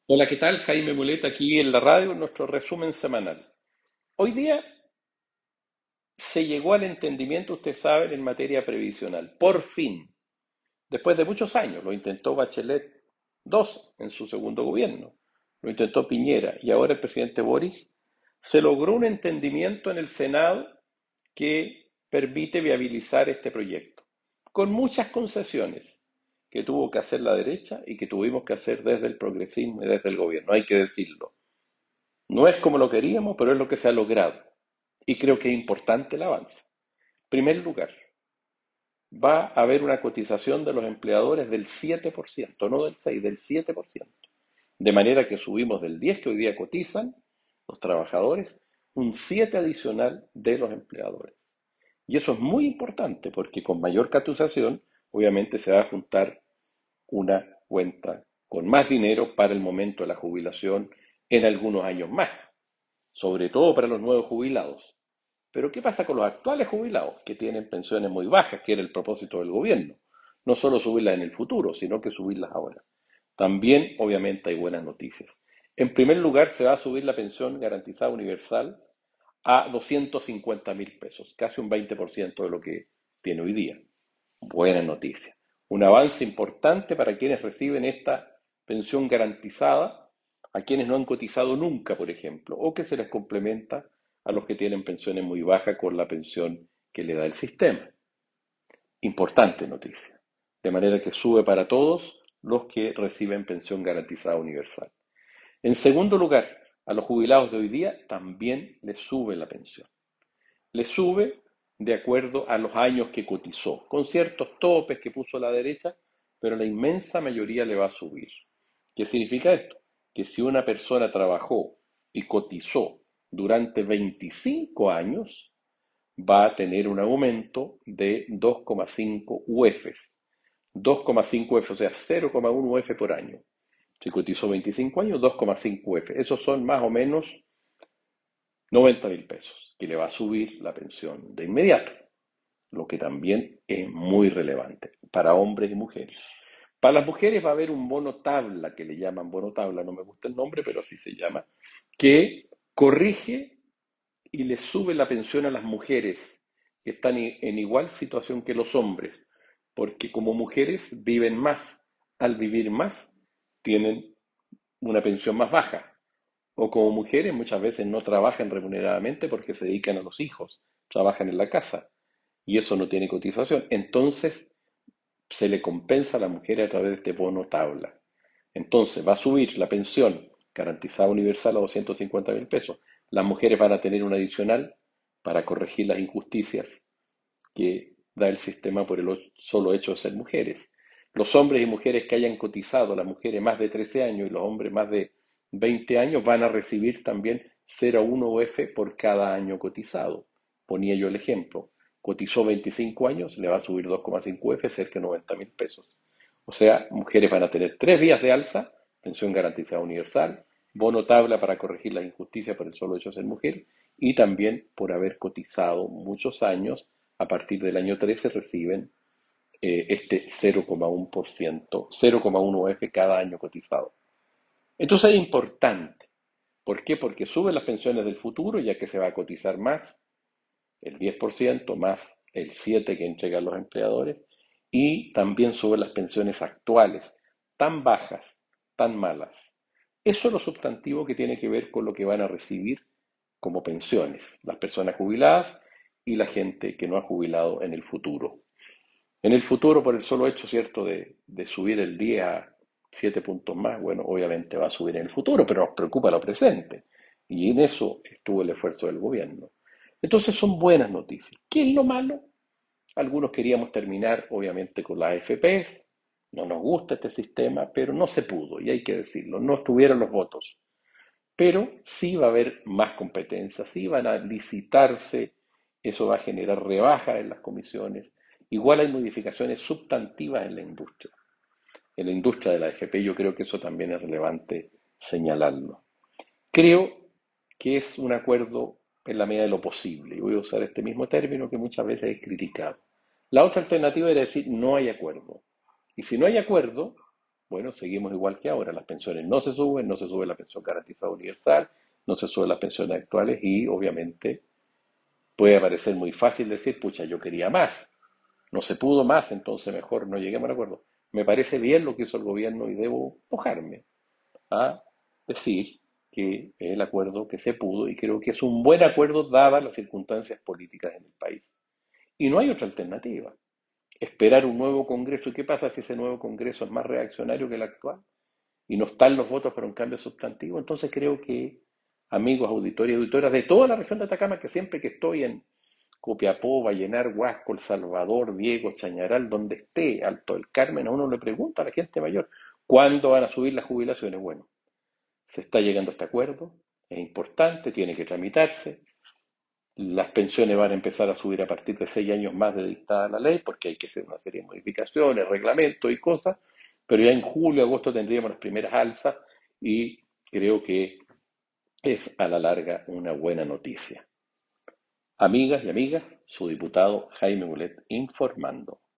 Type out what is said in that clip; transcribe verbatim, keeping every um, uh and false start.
Hola, ¿qué tal? Jaime Muleta aquí en la radio, en nuestro resumen semanal. Hoy día se llegó al entendimiento, ustedes saben, en materia previsional. Por fin, después de muchos años, lo intentó Bachelet dos en su segundo gobierno, lo intentó Piñera y ahora el presidente Boris, se logró un entendimiento en el Senado que permite viabilizar este proyecto, con muchas concesiones que tuvo que hacer la derecha y que tuvimos que hacer desde el progresismo y desde el gobierno, hay que decirlo. No es como lo queríamos, pero es lo que se ha logrado. Y creo que es importante el avance. En primer lugar, va a haber una cotización de los empleadores del siete por ciento, no del seis por ciento, del siete por ciento. De manera que subimos del diez que hoy día cotizan los trabajadores, un siete adicional de los empleadores. Y eso es muy importante porque con mayor cotización, obviamente se va a juntar una cuenta con más dinero para el momento de la jubilación en algunos años más, sobre todo para los nuevos jubilados. Pero ¿qué pasa con los actuales jubilados que tienen pensiones muy bajas, que era el propósito del gobierno? No solo subirlas en el futuro, sino que subirlas ahora. También, obviamente, hay buenas noticias. En primer lugar, se va a subir la pensión garantizada universal a doscientos cincuenta mil pesos, casi un veinte por ciento de lo que tiene hoy día. Buena noticia. Un avance importante para quienes reciben esta pensión garantizada, a quienes no han cotizado nunca, por ejemplo, o que se les complementa a los que tienen pensiones muy bajas con la pensión que le da el sistema. Importante noticia. De manera que sube para todos los que reciben pensión garantizada universal. En segundo lugar, a los jubilados de hoy día también les sube la pensión. Le sube de acuerdo a los años que cotizó, con ciertos topes que puso la derecha, pero la inmensa mayoría le va a subir. ¿Qué significa esto? Que si una persona trabajó y cotizó durante veinticinco años, va a tener un aumento de dos coma cinco U Efes. dos coma cinco U F, o sea, cero coma uno U F por año. Si cotizó veinticinco años, dos coma cinco U F. Esos son más o menos noventa mil pesos, que le va a subir la pensión de inmediato, lo que también es muy relevante para hombres y mujeres. Para las mujeres va a haber un bono tabla, que le llaman bono tabla, no me gusta el nombre, pero así se llama, que corrige y le sube la pensión a las mujeres que están en igual situación que los hombres, porque como mujeres viven más, al vivir más tienen una pensión más baja, o como mujeres muchas veces no trabajan remuneradamente porque se dedican a los hijos, trabajan en la casa y eso no tiene cotización. Entonces se le compensa a la mujer a través de este bono tabla. Entonces va a subir la pensión garantizada universal a doscientos cincuenta mil pesos. Las mujeres van a tener un adicional para corregir las injusticias que da el sistema por el solo hecho de ser mujeres. Los hombres y mujeres que hayan cotizado, las mujeres más de trece años y los hombres más de veinte años, van a recibir también cero coma uno U F por cada año cotizado. Ponía yo el ejemplo. Cotizó veinticinco años, le va a subir dos coma cinco U F, cerca de noventa mil pesos. O sea, mujeres van a tener tres vías de alza, pensión garantizada universal, bono tabla para corregir las injusticias por el solo hecho de ser mujer y también por haber cotizado muchos años. A partir del año trece reciben eh, este cero coma uno por ciento, cero coma uno U F cada año cotizado. Entonces es importante. ¿Por qué? Porque suben las pensiones del futuro, ya que se va a cotizar más, el diez por ciento más el siete por ciento que entregan los empleadores, y también suben las pensiones actuales, tan bajas, tan malas. Eso es lo sustantivo que tiene que ver con lo que van a recibir como pensiones, las personas jubiladas y la gente que no ha jubilado en el futuro. En el futuro, por el solo hecho, ¿cierto?, de, de subir el día a siete puntos más, bueno, obviamente va a subir en el futuro, pero nos preocupa lo presente. Y en eso estuvo el esfuerzo del gobierno. Entonces son buenas noticias. ¿Qué es lo malo? Algunos queríamos terminar, obviamente, con las A F Pes. No nos gusta este sistema, pero no se pudo, y hay que decirlo, no estuvieron los votos. Pero sí va a haber más competencia, sí van a licitarse, eso va a generar rebajas en las comisiones. Igual hay modificaciones sustantivas en la industria. En la industria de la A F P yo creo que eso también es relevante señalarlo. Creo que es un acuerdo en la medida de lo posible, y voy a usar este mismo término que muchas veces es criticado. La otra alternativa era decir no hay acuerdo. Y si no hay acuerdo, Bueno, seguimos igual que ahora. Las pensiones no se suben, no se sube la pensión garantizada universal, no se suben las pensiones actuales y obviamente puede parecer muy fácil decir, pucha, yo quería más, no se pudo más, entonces mejor no lleguemos a un acuerdo. Me parece bien lo que hizo el gobierno y debo mojarme a decir que es el acuerdo que se pudo y creo que es un buen acuerdo dadas las circunstancias políticas en el país. Y no hay otra alternativa. Esperar un nuevo Congreso. ¿Y qué pasa si ese nuevo Congreso es más reaccionario que el actual? Y no están los votos para un cambio sustantivo. Entonces creo que, amigos, auditores y auditoras de toda la región de Atacama, que siempre que estoy en Copiapó, Vallenar, Huasco, El Salvador, Diego, Chañaral, donde esté, Alto del Carmen, a uno le pregunta a la gente mayor, ¿cuándo van a subir las jubilaciones? Bueno, se está llegando a este acuerdo, es importante, tiene que tramitarse. Las pensiones van a empezar a subir a partir de seis años más de dictada la ley, porque hay que hacer una serie de modificaciones, reglamentos y cosas, pero ya en julio, agosto tendríamos las primeras alzas y creo que es a la larga una buena noticia. Amigas y amigas, su diputado Jaime Mulet informando.